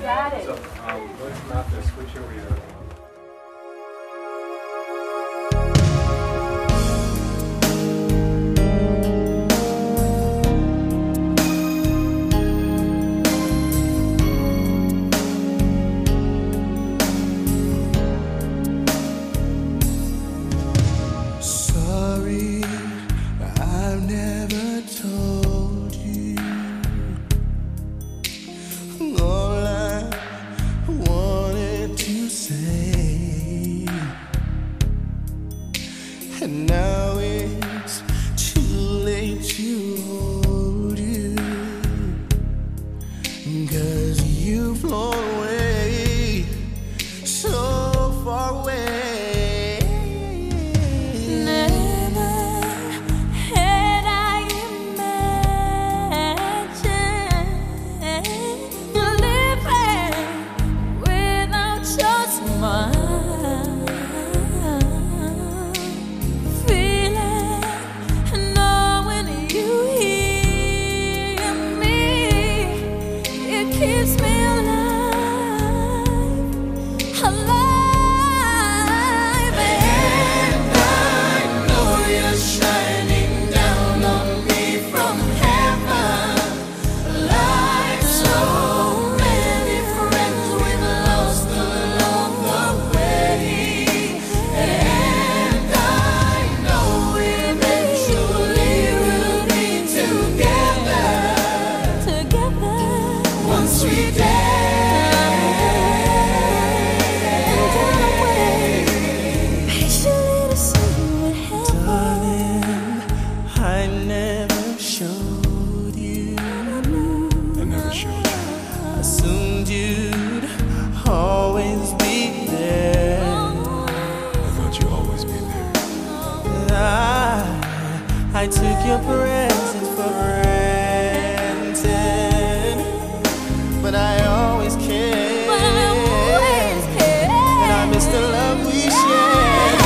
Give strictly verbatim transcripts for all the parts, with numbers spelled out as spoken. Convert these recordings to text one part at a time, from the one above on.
got it. So, um, let's not just switch over here. Sorry, I've never told you all I wanted to say, and now it's too late to hold you, 'cause you've flown away, so far away. Keeps me alive, alive. I took your presence for granted, but I always cared, but I always cared, and I miss the love we shared.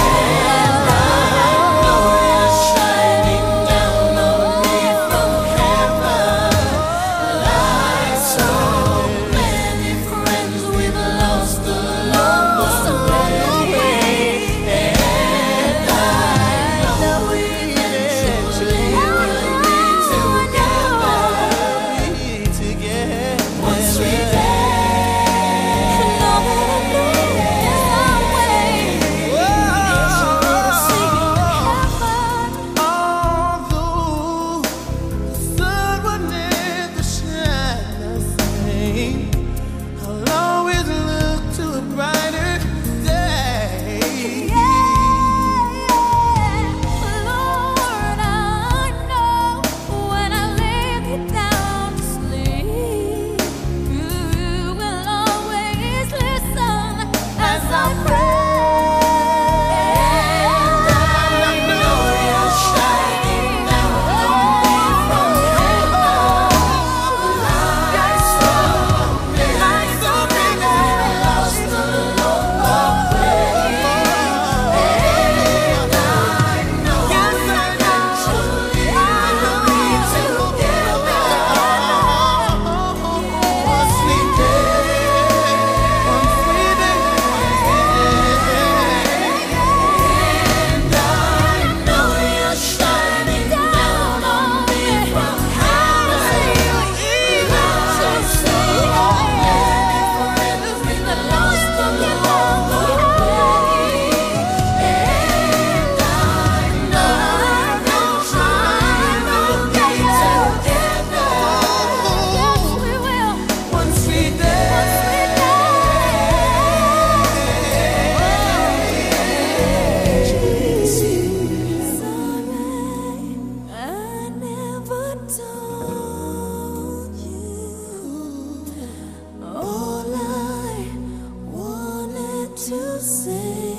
To say